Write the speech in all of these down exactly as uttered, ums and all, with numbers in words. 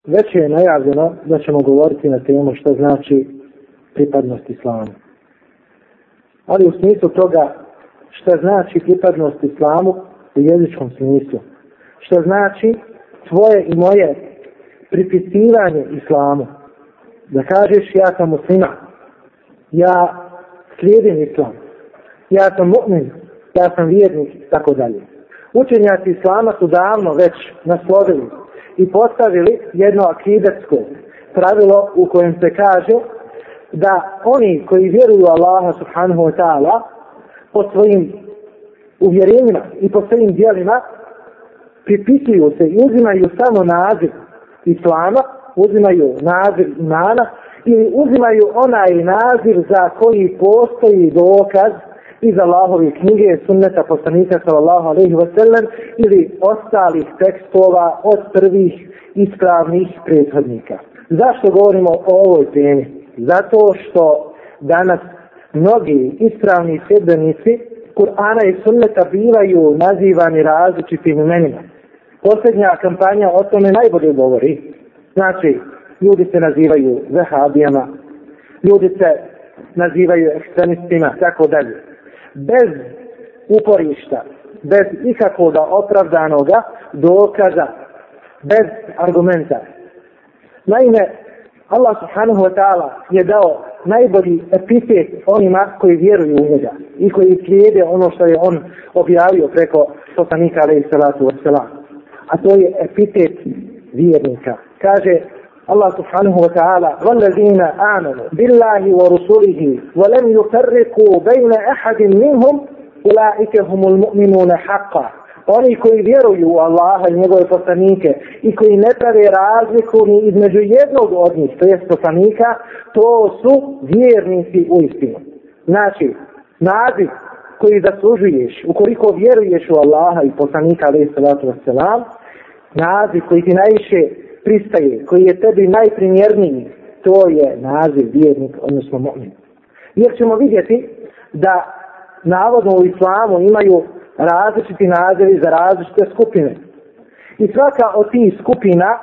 Već je najavljeno da ćemo govoriti na temu što znači pripadnost islamu. Ali u smislu toga što znači pripadnost islamu u jezičkom smislu. Što znači tvoje i moje pripisivanje islamu. Da kažeš ja sam muslima, ja slijedim islam, ja sam mu'min, ja sam vjernik i tako dalje. Učenjaci islama su davno već naslovili i postavili jedno akidetsko pravilo u kojem se kaže da oni koji vjeruju Allaha subhanahu wa ta'ala po svojim uvjerenjima i po svojim djelima pripisuju se i uzimaju samo naziv islama, uzimaju naziv imana ili uzimaju onaj naziv za koji postoji dokaz iz Allahove knjige, sunneta poslanika sallallahu alejhi ve sellem ili ostalih tekstova od prvih ispravnih prethodnika. Zašto govorimo o ovoj temi? Zato što danas mnogi ispravni sljedbenici Kur'ana i sunneta bivaju nazivani različitim imenima. Posljednja kampanja o tome najbolje govori. Znači, ljudi se nazivaju vehabijama, ljudi se nazivaju ekstremistima, tako dalje. Bez uporišta, bez ikakvog opravdanog dokaza, bez argumenta. Naime, Allah subhanahu wa ta'ala je dao najbolji epitet onima koji vjeruju u njega i koji slijede ono što je on objavio preko poslanika alejhi salatu vesselam. A to je epitet vjernika. Kaže Allah subhanahu wa ta'ala وَالَّذِينَ آمَنُوا بِاللَّهِ وَرُسُولِهِ وَلَمْ يُفَرِّقُوا بَيْنَ أَحَدٍ مِّنْهُمْ أُولَٰئِكَ هُمُ الْمُؤْمِنُونَ حَقًّا. Oni koji vjeruju u Allaha i njegove poslanike i koji ne prave razliku ni između jednog od njih, to jest poslanika, to su vjernici u istinu. Znači, naziv koji zaslužuješ, ukoliko vjeruješ u Allaha i poslanika alejhi salatu vesselam, naziv koji ti najviše pristaje, koji je tebi najprimjerniji, to je naziv vjernik, odnosno mu'min. Jer ćemo vidjeti da navodno u islamu imaju različiti nazivi za različite skupine. I svaka od tih skupina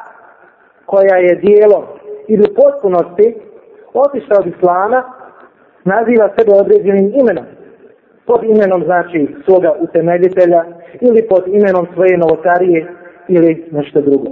koja je dijelom ili u potpunosti otišla od islama naziva sebe određenim imenom. Pod imenom znači svoga utemeljitelja ili pod imenom svoje novotarije ili nešto drugo.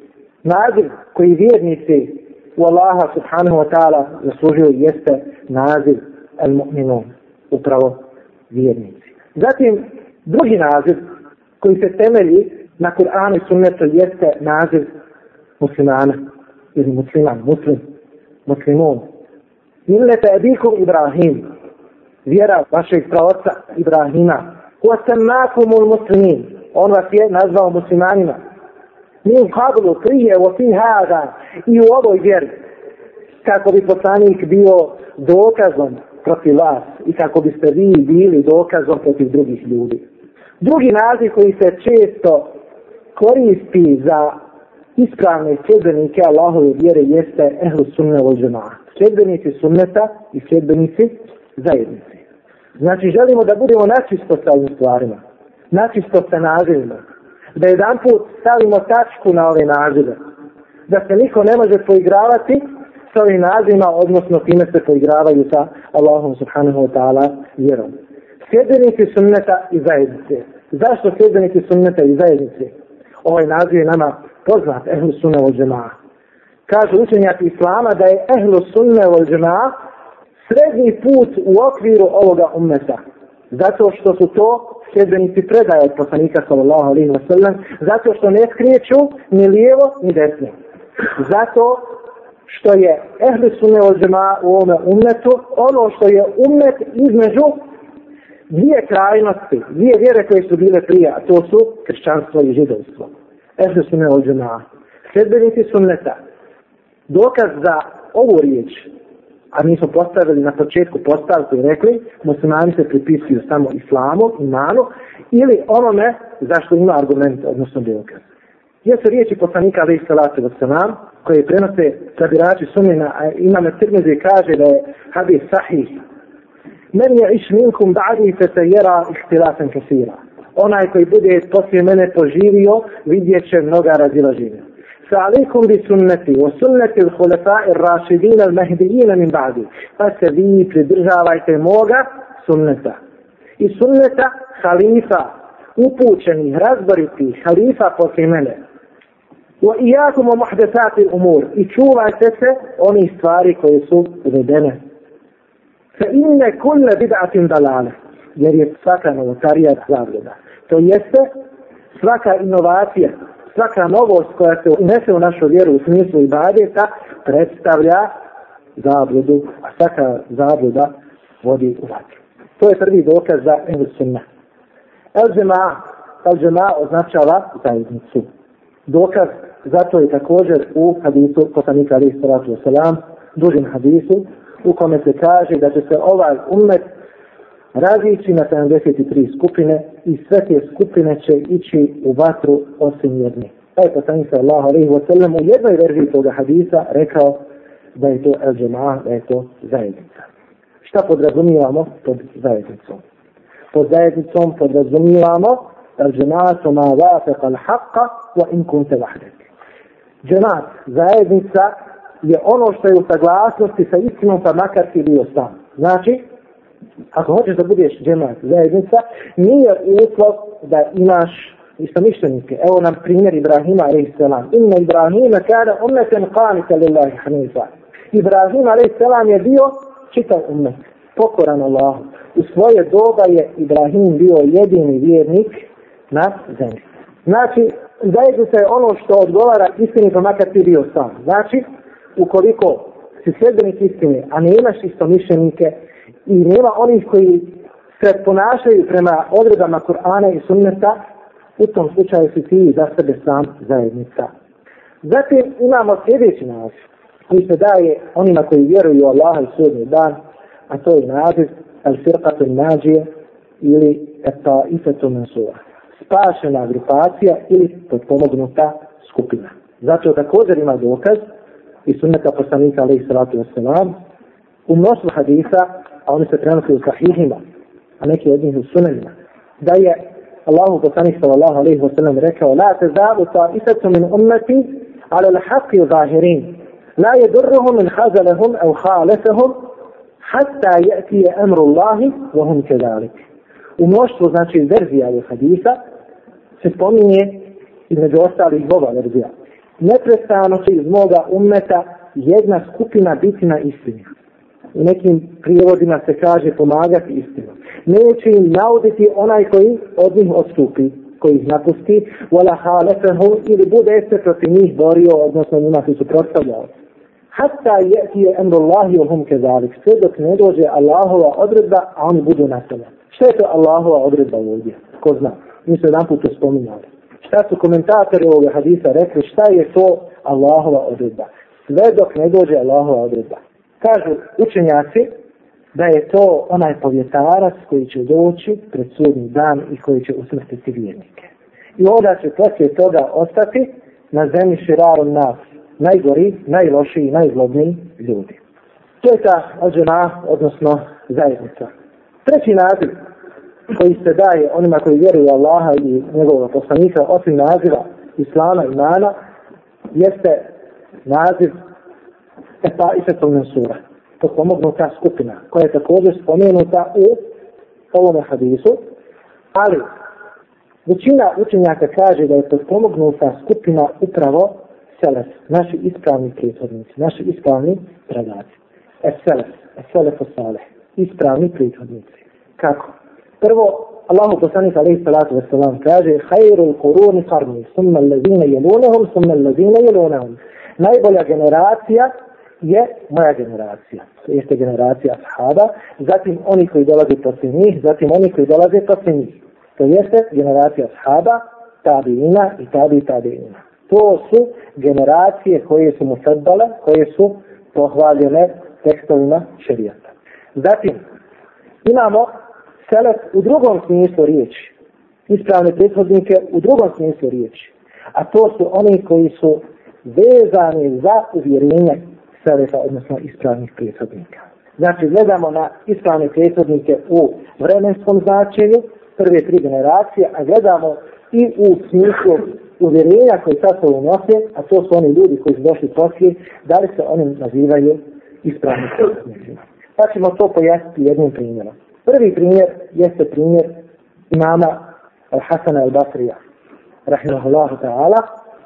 Naziv koji vjernici u Allaha subhanahu wa ta'ala zaslužuju jeste naziv al-mu'minun, upravo vjernici. Zatim drugi naziv koji se temelji na Kur'anu i sunnetu jeste naziv muslimana ili musliman, muslim, muslimun. Millete abikum Ibrahim, vjera vašeg praoca Ibrahima. Wasammakumul muslimin, on vas je nazvao muslimanima. Min qablu prije wa fi hada, i u ovoj vjeri, kako bi poslanik bio dokazom protiv vas i kako biste vi bili dokazom protiv drugih ljudi. Drugi naziv koji se često koristi za ispravne sljedbenike Allahove vjere jeste ehlu sunne wal džemaat. Sljedbenici sunneta i sljedbenici zajednice. Znači želimo da budemo načisto sa ovim stvarima, načisto sa nazivima, da jedan put stavimo tačku na ove nazive, da se niko ne može poigravati s ovim nazivima, odnosno time se poigravaju sa Allahom subhanahu wa ta'ala vjerom. Sljedbenici sunneta i zajednice. Zašto sljedbenici sunneta i zajednice? Ovaj naziv je nama poznat, ehlu sunne wal džemaat. Kažu učenjaci islama da je ehlu sunne wal džemaat srednji put u okviru ovoga ummeta. Zato što su to sljedbenici predaje od poslanika sallallahu alejhi ve sellem, zato što ne skreću ni lijevo ni desno. Zato što je ehlu sunne wal džemaat u ovome ummetu ono što je ummet između dvije krajnosti, dvije vjere koje su bile prije, a to su kršćanstvo i židovstvo. Ehlu sunne wal džemaat, sljedbenici sunneta. Dokaz za ovu riječ, a mi smo postavili na početku postavku i rekli, muslimani se pripisuju samo islamu, imanu, ili onome zašto ima argument, odnosno dokaz. Jesu riječi poslanika alejhi salatu vesselam, koje prenose sabirači sunena, a imam Tirmizi kaže da je hadis sahih. Men je iš minkum ba'di fe se jera ihtilafan kasira. Onaj koji bude poslije mene poživio, vidjet će mnoga razilaženja. فعليكم بسنتي وسنة الخلفاء الراشدين المهديين من بعدي. فسبي pridržavajte moga sunneta i sunneta halifa upućenih, razboritih halifa poslije mene. وإياكم ومحدثات الأمور i čuvajte se onih stvari koje su uvedene. فإن كل بدعة ضلالة jer je svaka novotarija zabluda. To jeste svaka inovacija, svaka novost koja se unese u našu vjeru u smislu ibadeta predstavlja zabludu, a svaka zabluda vodi u vatru. To je prvi dokaz za ehlu sunna. El-đema, el-đema označava zajednicu. Dokaz zato je također u hadisu poslanika alejhi salatu vesselam, dužim hadisu, u kome se kaže da će se ovaj ummet razići na sedamdeset tri skupine i sve te skupine će ići u vatru osim jedne. Taj poslanik sallallahu alejhi ve sellem u jednoj verziji toga hadisa rekao da je to el-đema, da je to zajednica. Šta podrazumijevamo pod zajednicom? Pod zajednicom podrazumijevamo el-đematu ma vafaqa al-haqqa wa in kunta wahdak. Džemat, zajednica je ono što je u saglasnosti sa istinom, pa makar ti bio sam. Znači, ako hoćeš da budeš džemat, zajednica, nije uslov da imaš istomišljenike. Evo nam primjer Ibrahima alejhi selam. Inna Ibrahima kana ummatan qanita lillahi hanifa. Ibrahim alejhi selam je bio čitav ummet, pokoran Allahu. U svoje doba je Ibrahim bio jedini vjernik na zemlji. Znači, zajednica je ono što odgovara istini, pa makar ti bio sam. Znači, ukoliko si sljedbenik istine, a nemaš istomišljenike i nema onih koji se ponašaju prema odredbama Kur'ana i sunneta, u tom slučaju si ti za sebe sam zajednica. Zatim imamo sljedeći naziv koji se daje onima koji vjeruju u Allaha i sudnji dan, a to je naziv al-firqatu an-najije ili at-ta'ifatu mansura. Spašena grupacija ili potpomognuta skupina. Zato također ima dokaz i sunneta poslanika alejhi salatu vesselam u mnoštvu hadisa, a oni se prenosi u sahihima, a neki od njih u sunanima, da je Allahu poslanik sallallahu alejhi ve sellem rekao: la tazalu ta'ifatu min ummati ala al-haqqi zahirin la yadurruhum man khazalahum aw khalafahum hatta ya'ti amru Allahi wa hum kadhalik. U mnoštvu, znači, verzija ovih hadisa se spominje između ostalih ova verzija. Neprestano će iz moga ummeta jedna skupina biti na istini. U nekim prijevodima se kaže pomagati istinu. Neće im nauditi onaj koji od njih odstupi, koji ih napusti, wala halefehu, ili bude se protiv njih borio, odnosno njima se suprotstavljao. Hatta ya'ti amrullahi wa hum kadhalik. Sve dok ne dođe Allahova odredba, a oni budu na tome. Šta je to Allahova odredba ovdje? Ko zna? Mi se jedan put to spominjali. Šta su komentatori ovoga hadisa rekli? Šta je to Allahova odredba? Sve dok ne dođe Allahova odredba. Kažu učenjaci da je to onaj povjetarac koji će doći pred sudnji dan i koji će usmrtiti vjernike. I onda će poslije toga ostati na zemlji širarom nas najgori, najlošiji, najzlobniji ljudi. To je ta al-đema, odnosno zajednica. Treći naziv koji se daje onima koji vjeruju Allaha i njegovog poslanika, osim naziva Islama, imana, jeste naziv Ta'ifetul Mansura, potpomognuta skupina, koja je također spomenuta u ovome hadisu, ali većina učenjaka kaže da je potpomognuta skupina upravo selef, naši ispravni prethodnici, naši ispravni predaci. Es-selef, es-selefu salih, ispravni prethodnici. Kako? Prvo, Allahu poslanik alejhi salatu vesselam kaže: "Khairul quruni qarni, thumma allazina yalunhum, thumma allazina yalunhum." Najbolja generacija je moja generacija. Jeste generacija ashaba, zatim oni koji dolaze poslije njih, zatim oni koji dolaze poslije njih. To jeste generacija ashaba, tabiina i tabi tabiina. To su generacije koje su mufaddale, koje su pohvaljene tekstovima šerijata. Zatim imamo selef u drugom smislu riječi, ispravne prethodnike u drugom smislu riječi, a to su oni koji su vezani za uvjerenje selefa, odnosno ispravnih prethodnika. Znači, gledamo na ispravne prethodnike u vremenskom značenju, prve tri generacije, a gledamo i u smislu uvjerenja koje sa sobom nose, a to su oni ljudi koji su došli poslije, da li se oni nazivaju ispravnim prethodnicima. Pa ćemo to pojasniti jednim primjerom. Prvi primjer jeste primjer imama Al-Hasana al-Basrija, rahimahullahu ta'ala,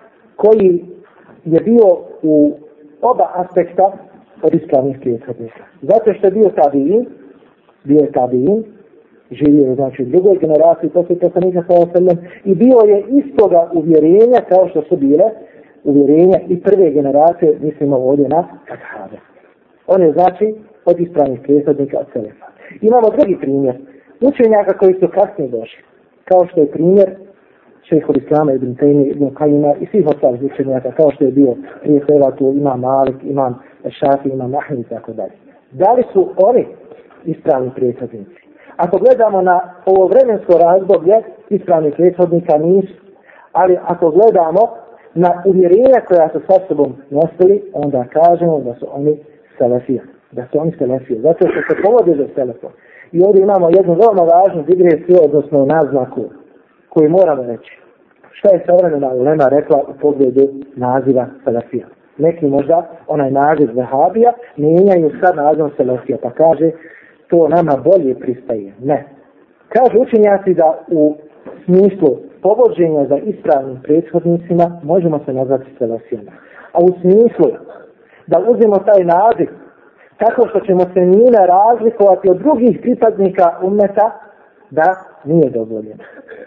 koji je bio u oba aspekta od ispravnih prethodnika. Zato što je bio tabiin, bio je tabiin, živio je znači u drugoj generaciji poslije poslanika sallallahu alejhi ve sellem i bio je istoga uvjerenja kao što su bile uvjerenja i prve generacije, mislimo ovdje na ashabe. On je znači od ispravnih prethodnika od selefa. Imamo drugi primjer učenjaka koji su kasnije došli, kao što je primjer šejhul Islama ibn Tejmije, ibn Kajima i svih ostalih učenjaka, kao što je bio prije svega tu imam Malik, imam Šafi, imam Ahmed i tako dalje. Da li su oni ispravni prethodnici? Ako gledamo na ovo vremensko razdoblje, ispravnih prethodnika nisu, ali ako gledamo na uvjerenja koja su sa sobom nosili, onda kažemo da su oni selefije. Da su oni selefije, zato što se povode za selefom. I ovdje imamo jednu veoma važnu digresiju, odnosno naznaku, koju moramo reći. Šta je savremena ulema rekla u pogledu naziva selefija? Neki možda onaj naziv vehabija mijenjaju sa nazivom selefija, pa kaže to nama bolje pristaje. Ne. Kažu učenjaci da u smislu povođenja za ispravnim prethodnicima možemo se nazvati selefijama. A u smislu da uzmemo taj naziv tako što ćemo se njime razlikovati od drugih pripadnika ummeta, da nije dozvoljeno.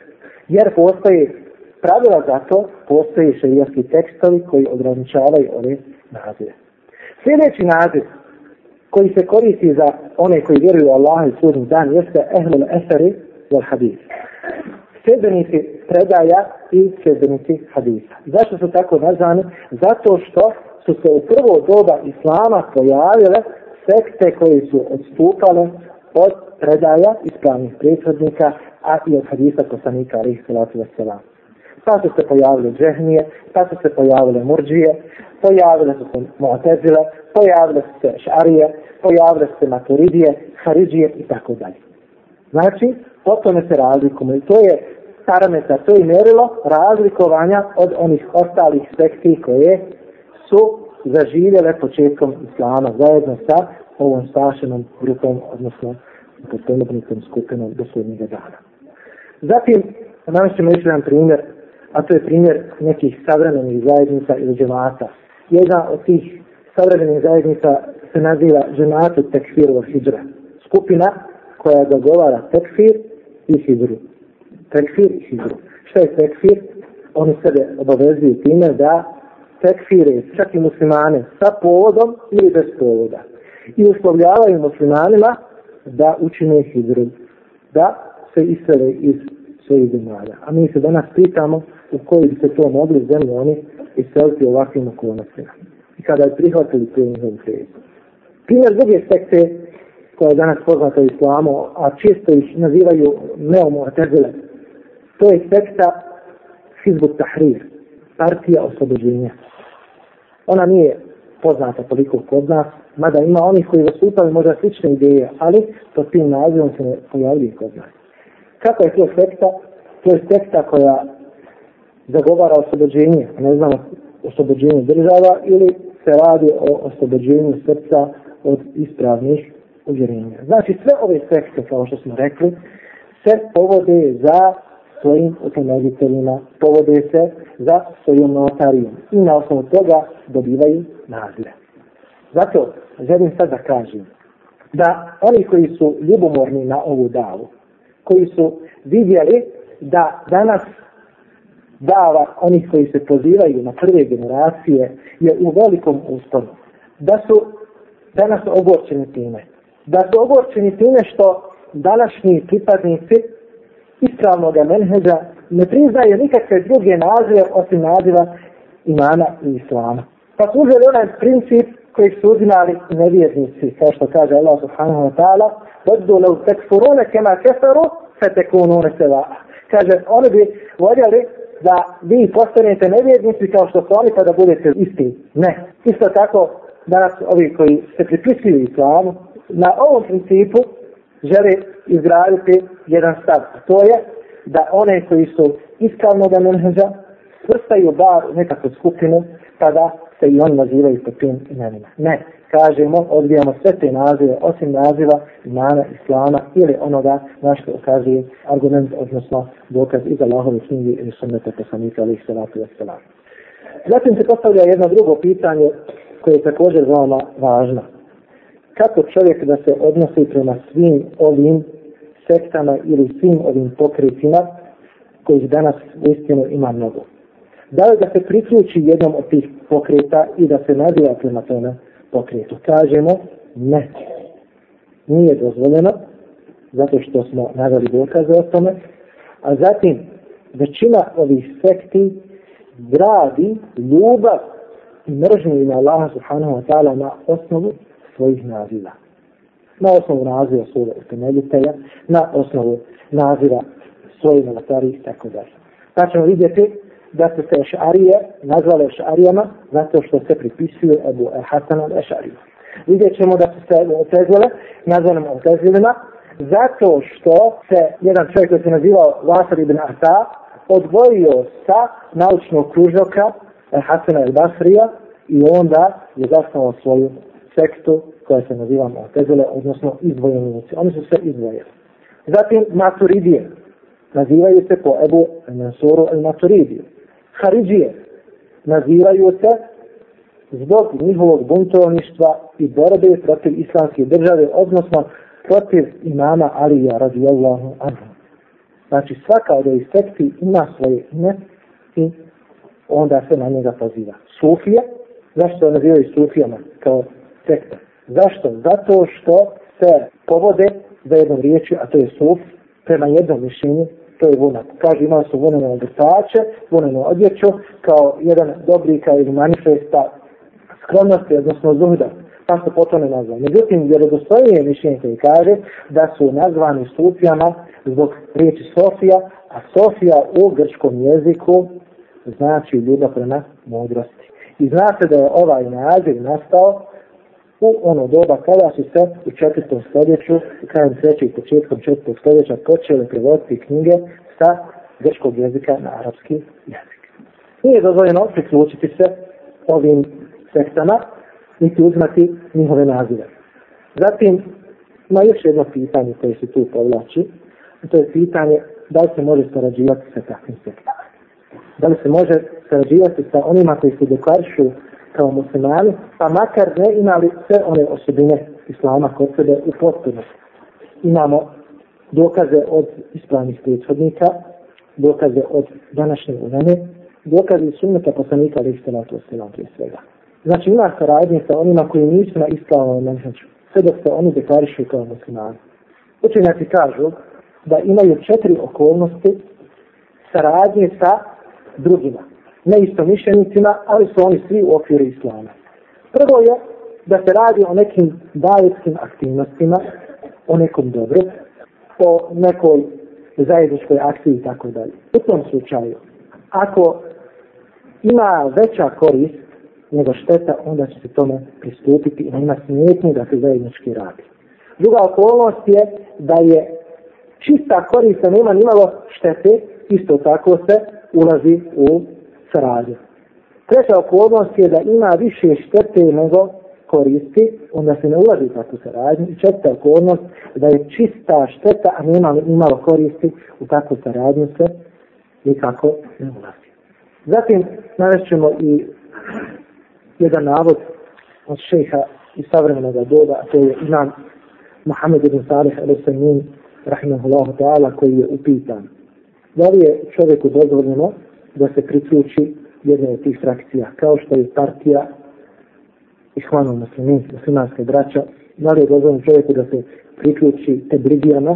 Jer postoji pravila za to, postoji šerijatski tekstovi koji ograničavaju ove nazive. Sljedeći naziv koji se koristi za one koji vjeruju u Allaha i sudnji dan jeste ehlul eseri wal hadis. Sljedbenici predaja i sljedbenici hadisa. Zašto su tako nazvani? Zato što su se u prvo doba islama pojavile sekte koje su odstupale od predaja ispravnih prethodnika, a i od hadisa poslanika alejhi salatu vesselam. Pa su se pojavile džehmije, pa su se pojavile murdžije, pojavile su se mu'tezile, pojavile su se šarije, pojavile su se maturidije, haridžije i tako dalje. Znači, po tome se razlikujemo i to je parametar, to je mjerilo razlikovanja od onih ostalih sekti koje su zaživjele početkom islama zajedno sa ovom spašenom grupom, odnosno potpomognutom skupinom do sudnjega dana. Zatim, danas ćemo još jedan primjer, a to je primjer nekih savremenih zajednica ili džemata. Jedna od tih savremenih zajednica se naziva džematu tekfir wa hidra. Skupina koja dogovara tekfir i hidru. Tekfir i hidru. Šta je tekfir? Oni sebe obavezuju time da tekfire čak i muslimane sa povodom ili bez povoda. I uslovljavaju muslimanima da učine hidru, da se isele iz svojih zemalja. A mi se danas pitamo u kojoj bi se to mogli zemlje oni iseliti ovakvim okolnostima. I kada je prihvatili tu njihovu krizu. Primjer druge sekte koja je danas poznata u islamu, a često ih nazivaju neomu'tezile, to je sekta Hizbut Tahrir, partija oslobođenja. Ona nije poznata toliko kod nas, mada ima onih koji zastupaju možda slične ideje, ali pod tim nazivom se ne pojavljuje kod nas. Kako je to sekta? To je sekta koja zagovara oslobođenje, ne znamo oslobođenje država ili se radi o oslobođenju srca od ispravnih uvjerenja. Znači sve ove sekte, kao što smo rekli, se povode za svojim utemeljiteljima, povode se za svojom notarijom i na osnovu toga dobivaju nazive. Zato želim sad da kažem da oni koji su ljubomorni na ovu davu, koji su vidjeli da danas dava onih koji se pozivaju na prve generacije je u velikom usponu, da su danas ogorčeni time, da su ogorčeni time što današnji pripadnici ispravnog menheđa ne priznaju nikakve druge nazive osim naziva imana i islama. Pa su uzeli onaj princip koji su uzimali nevjernici, kao što kaže Allah subhanahu wa ta'ala, وَدُّوا لَوْ تَكْفُرُونَ كَمَا كَفَرُوا فَتَكُونُونَ سَوَاءً. Kaže, oni bi voljeli da vi postanete nevjernici kao što su oni pa da budete isti. Ne. Isto tako, danas ovi koji se pripisuju islamu, na ovom principu žele izgraditi jedan stav. To je da one koji su ispravnog menheđa svrstaju bar u nekakvu skupinu, tada se i oni nazivaju po tim imenima. Ne, kažemo, odbijamo sve te nazive, osim naziva imana Islama ili onoga na što ukazuje argument, odnosno dokaz iz Allahove knjige i sunneta poslanika alejhi salatu vesselam. Zatim se postavlja jedno drugo pitanje koje je također veoma važno. Kako čovjek da se odnosi prema svim ovim sektama ili svim ovim pokretima kojih danas uistinu ima mnogo? Da li da se priključi jednom od tih pokreta i da se nadija prema tome pokretu? Kažemo ne. Nije dozvoljeno, zato što smo naveli dokaze o tome, a zatim većina ovih sekti gradi ljubav i mržnju ime Allaha subhanahu wa ta'ala na osnovu svojih naziva. Na osnovu naziva svoga utemeljitelja, na osnovu naziva svojih novotarih i tako dalje. Pa ćemo vidjeti da su se Ešarije nazvale Ešarijama zato što se pripisuje Ebu Hasan al-Ešariju. Vidjet ćemo da su se Mu'tezile nazvane Mu'tezilima zato što se jedan čovjek koji se nazivao Vasir ibn Ata odvojio sa naučnog kružoka Hasana al-Basrija i onda je zasnovao svoju sektu koja se naziva Mu'tezile, odnosno izdvojenici. Oni su se izdvojili. Zatim Maturidije nazivaju se po Ebu Mansuru al-Maturidiju. Haridžije nazivaju se zbog njihovog buntovništva i borbe protiv islamske države, odnosno protiv imama Alija radijallahu anhu. Znači svaka od ovih sekti ima svoje ime i onda se na njega poziva. Sufije, zašto nazivaju Sufijama kao sekta? Zašto? Zato što se povode za jednom riječi, a to je suf, prema jednom mišljenju, to je vunak. Kaže, imali su vunene ogrtače, vunenu odjeću, kao jedan dobrika ili manifesta skromnosti, odnosno zuhda, pa su potom ne nazvani. Međutim, vjerodostojnije mišljenje koji kaže da su nazvani Sufijama zbog riječi Sofija, a Sofija u grčkom jeziku znači ljubav prema mudrosti. I zna se da je ovaj naziv nastao u ono doba kada su se u četvrtom stoljeću, krajem trećeg i početkom četvrtog stoljeća počeli prevoditi knjige sa grčkog jezika na arapski jezik. Nije dozvoljeno priključiti se ovim sektama, niti uzmati njihove nazive. Zatim, ima još jedno pitanje koje se tu povlači, to je pitanje da li se može sarađivati sa takvim sektama. Da li se može sarađivati sa onima koji se deklarišu kao muslimani, pa makar ne imali sve one osobine islama kod sebe u potpunosti. Imamo dokaze od ispravnih prethodnika, dokaze od današnje uleme, dokaze iz sunneta poslanika alejhi salatu vesselam prije svega. Znači ima saradnje sa onima koji nisu na islamom menheđu, sve dok se oni deklarišu kao muslimani. Učenjaci kažu da imaju četiri okolnosti saradnje sa drugima, ne istomišljenicima, ali su oni svi u okviru islama. Prvo je da se radi o nekim daljetskim aktivnostima, o nekom dobru, o nekoj zajedničkoj akciji i tako dalje. U tom slučaju, ako ima veća korist nego šteta, onda će se tome pristupiti i nema smetnje da se zajednički radi. Druga okolnost je da je čista korist, nema nimalo štete, isto tako se ulazi u saradnju. Treća okolnost je da ima više štete nego koristi, onda se ne ulazi u takvu saradnju. I četvrta okolnost da je čista šteta, a nema nimalo koristi, u takvu saradnju se nikako ne ulazi. Zatim navešćemo i jedan navod od šejha iz savremenog doba, a to je imam Muhammed ibn Salih al-Usaymin rahimahullahu ta'ala, koji je upitan da li je čovjeku dozvoljeno da se priključi jednoj od tih frakcija, kao što je partija Ihvanul Muslimin, muslimanske braća, da li je dozvoljeno čovjeku da se priključi Tebligijama,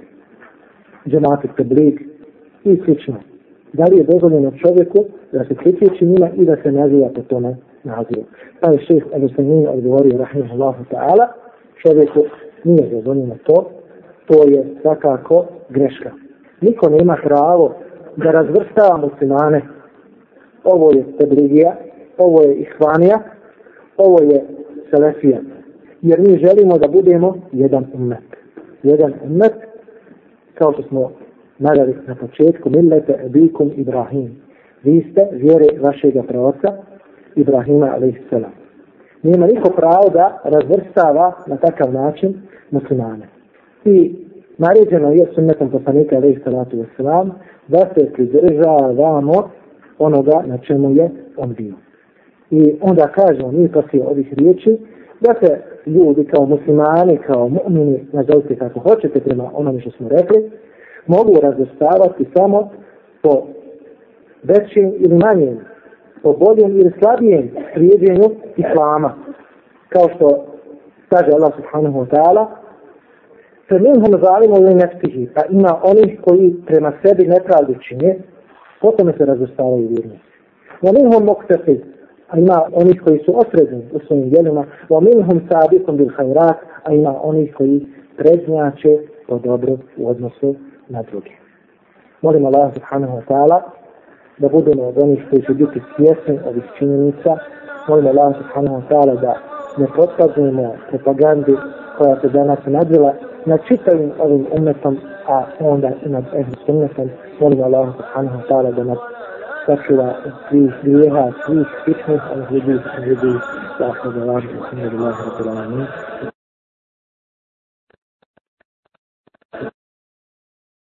džematu Teblig i slično. Da li je dozvoljeno čovjeku da se priključi njima i da se naziva po tome nazivu. Pa je šejh al-Usaymin odgovorio rahimahullahu ta'ala, čovjeku nije dozvoljeno to, to je svakako greška. Niko nema pravo da razvrstava muslimane. Ovo je Tebligija, ovo je Ihvanija, ovo je Selefija. Jer mi želimo da budemo jedan ummet. Jedan ummet, kao što smo naveli na početku, millete abikum Ibrahim. vi ste vjere vašega proroka Ibrahima alejhiselam. Nema niko pravo da razvrstava na takav način muslimane. I naređeno je sunnetom poslanika alejhiselatu vesselam da se pridržavamo onoga na čemu je on bio. I onda kažemo mi poslije ovih riječi da se ljudi kao muslimani, kao mu'mini, nazovite kako hoćete prema onome što smo rekli, mogu razvrstavati samo po većim ili manjim, po boljem ili slabijem slijedjenju islama. Kao što kaže Allah subhanahu wa ta'ala, فَمِنْهُمْ ظَالِمُ لِنَفْسِهِ, pa ima onih koji prema sebi nepravdu čine, potom se razvrstavaju vjernici. وَمِنْهُمْ مُقْتَصِدٌ, a ima onih koji su osredni u svojim djelima, وَمِنْهُمْ سَابِقٌ بِالْخَيْرَاتِ, a ima onih koji prednjače po dobru u odnosu na druge. Molim Allah subhanahu wa ta'ala da budemo od onih koji će biti svjesni ovih činjenica. Molim Allah subhanahu wa ta'ala da ne potpadnemo propagandi koja se danas nadvila nad čitavim ovim umetom, a onda i nad ehlu sunnetom. Molim Allah subhanahu wa ta'ala da nas sačuva svih grijeha, svih fitnih, a ne ljudi, ljudi, da se da važu, da se ne da važu,